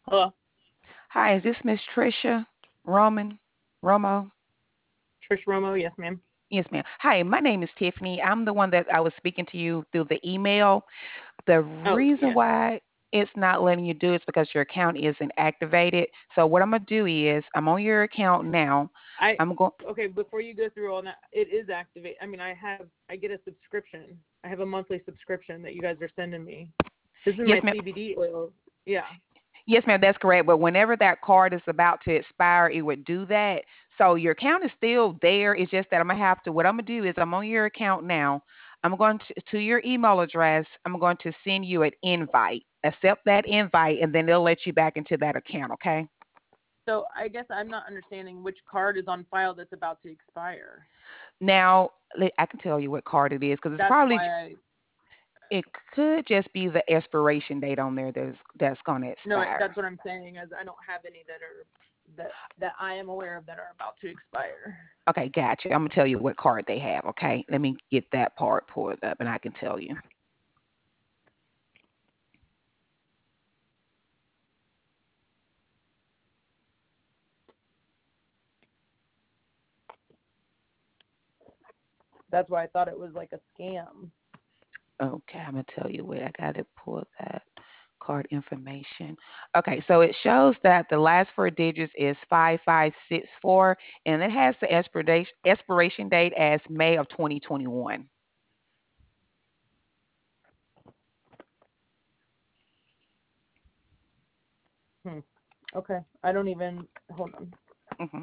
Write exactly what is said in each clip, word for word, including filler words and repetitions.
Hello, Hi, is this Miss Trisha Roman Romo? Trish Romo. Yes, ma'am. Yes, ma'am. Hi, my name is Tiffany. I'm the one that I was speaking to you through the email. The Oh, reason yes. why it's not letting you do it is because your account isn't activated. So what I'm gonna do is I'm on your account now. I I'm going. okay. Before you go through all that, it is activate. I mean, I have I get a subscription. I have a monthly subscription that you guys are sending me. This is Yes, my ma'am. C B D oil. Yeah. Yes, ma'am. That's correct. But whenever that card is about to expire, it would do that. So your account is still there. It's just that I'm gonna have to. What I'm gonna do is I'm on your account now. I'm going to, to your email address. I'm going to send you an invite. Accept that invite, and then they'll let you back into that account. Okay. So I guess I'm not understanding which card is on file that's about to expire. Now le- I can tell you what card it is because it's That's probably why I it could just be the expiration date on there that's that's going to no. expire. That's what I'm saying. As I don't have any that are that that I am aware of that are about to expire. Okay, gotcha. I'm gonna tell you what card they have. Okay, let me get that part pulled up, and I can tell you. That's why I thought it was like a scam. Okay, I'm gonna tell you what I got to pull that card information. Okay, so it shows that the last four digits is five five six four, and it has the expiration expiration date as May of twenty twenty-one. Hmm. Okay. I don't even hold on. Hmm.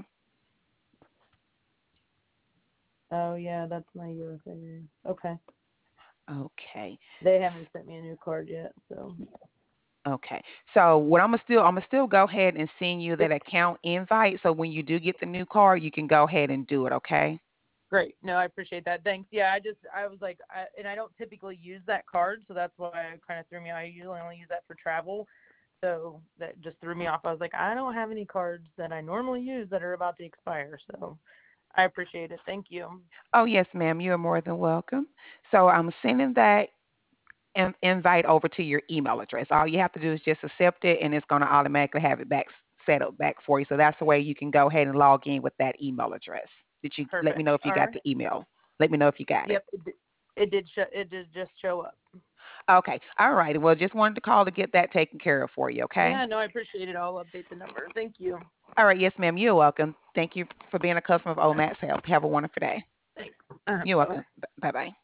Oh yeah, that's my U S A. Okay. Okay. They haven't sent me a new card yet, so Okay. So what I'm gonna still I'm gonna still go ahead and send you it, that account invite. So when you do get the new card, you can go ahead and do it. Okay. great. No, I appreciate that. Thanks. Yeah, I just I was like, I, and I don't typically use that card, so that's why it kind of threw me. I usually only use that for travel, so that just threw me off. I was like, I don't have any cards that I normally use that are about to expire, so I appreciate it. Thank you. Oh yes, ma'am. You are more than welcome. So I'm sending that in- invite over to your email address. All you have to do is just accept it, and it's gonna automatically have it back set up back for you. So that's the way you can go ahead and log in with that email address. Did you let me Perfect. know if you All got right. the email? Let me know if you got it. Yep. It did, it did show. It did just show up. Okay. All right. Well, just wanted to call to get that taken care of for you. Okay. Yeah. No, I appreciate it. I'll update the number. Thank you. All right. Yes, ma'am. You're welcome. Thank you for being a customer of All right. Omax Help. Have a wonderful day. Thanks. Uh, You're bye bye. welcome. Bye bye.